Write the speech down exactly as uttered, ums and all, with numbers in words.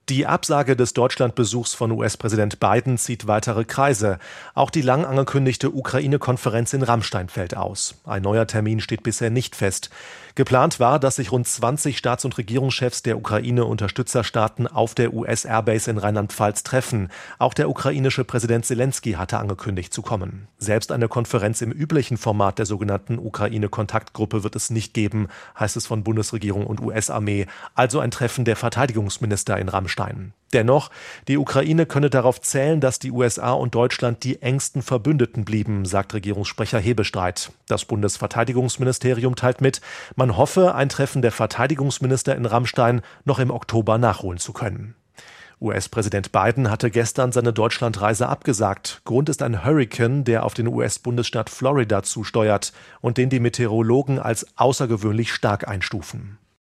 Die Absage des Deutschlandbesuchs von U S-Präsident Biden zieht weitere Kreise. Auch die lang angekündigte Ukraine-Konferenz in Ramstein fällt aus. Ein neuer Termin steht bisher nicht fest. Geplant war, dass sich rund zwanzig Staats- und Regierungschefs der Ukraine-Unterstützerstaaten auf der U S-Airbase in Rheinland-Pfalz treffen. Auch der ukrainische Präsident Selenskyj hatte angekündigt zu kommen. Selbst eine Konferenz im üblichen Format der sogenannten Ukraine-Kontaktgruppe wird es nicht geben, heißt es von Bundesregierung und U S-Armee. Also ein Treffen der Verteidigungsminister in Ramstein. Dennoch, die Ukraine könne darauf zählen, dass die U S A und Deutschland die engsten Verbündeten blieben, sagt Regierungssprecher Hebestreit. Das Bundesverteidigungsministerium teilt mit, man hoffe, ein Treffen der Verteidigungsminister in Ramstein noch im Oktober nachholen zu können. U S-Präsident Biden hatte gestern seine Deutschlandreise abgesagt. Grund ist ein Hurrikan, der auf den U S-Bundesstaat Florida zusteuert und den die Meteorologen als außergewöhnlich stark einstufen.